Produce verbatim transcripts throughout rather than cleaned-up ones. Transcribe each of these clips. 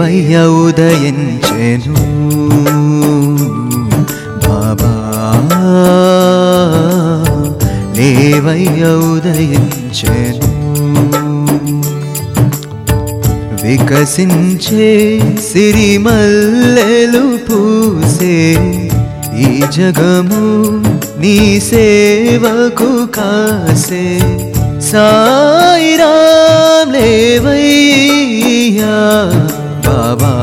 లేవయ్య ఉదయించెను బాబా లేవయ్య ఉదయించెను వికసించే సిరిమల్లెలు పూసే ఈ జగము నీ సేవకు కాసే సాయి రామ్ లేవయ్యా బాబా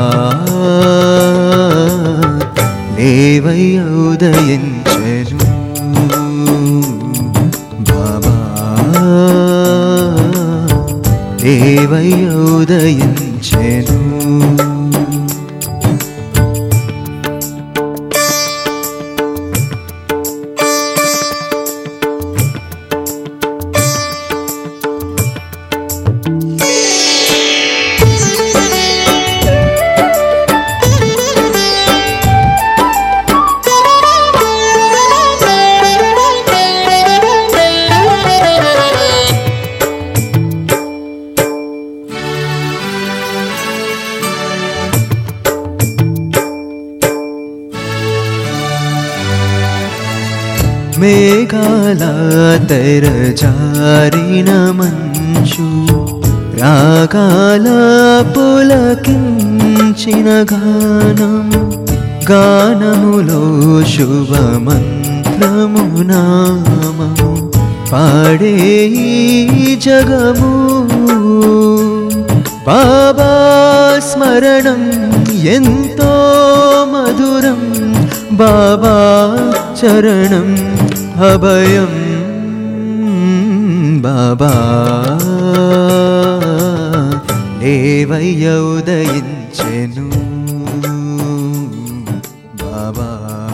లేవయ్య ఉదయించెను బాబా లేవయ్య ఉదయించెను మేఘాల తెరజారిన మంచు రాగాల పులకించిన గానం గానములో శుభమంత్రము నామము పాడే ఈ జగము బాబా స్మరణం ఎంతో మధురం బాబా చరణం అభయం బాబా లేవయ్య ఉదయించెను బాబా